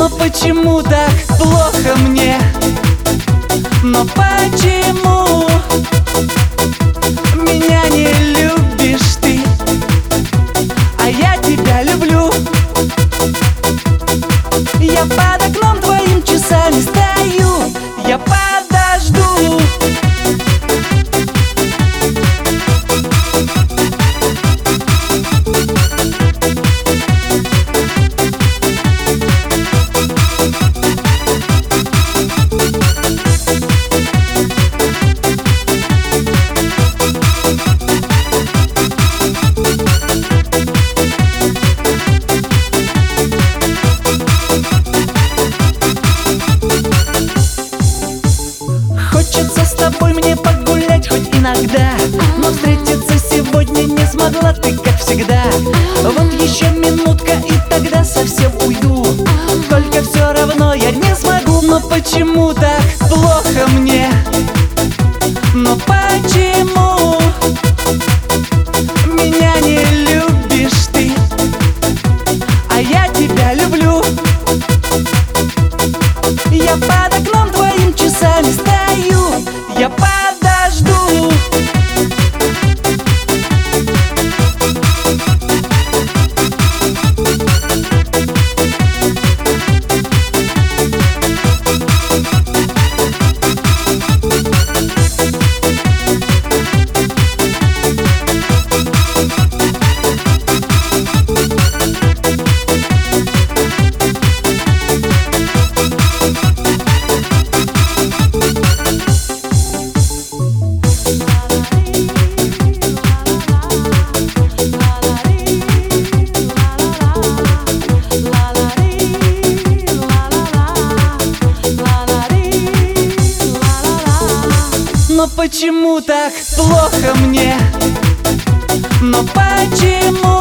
Но почему так плохо мне? Но почему меня не любишь ты, а я тебя люблю? Я под окном твоим часами стою, я подожду. Хочется с тобой мне погулять хоть иногда, но встретиться сегодня не смогла ты, как всегда. Вот еще минутка и тогда совсем уйду, только все равно я не смогу. Но почему так плохо мне? Но почему меня не любишь ты, а я тебя люблю? Я под окном твоим часами стою, я подожду. Но почему так плохо мне? Но почему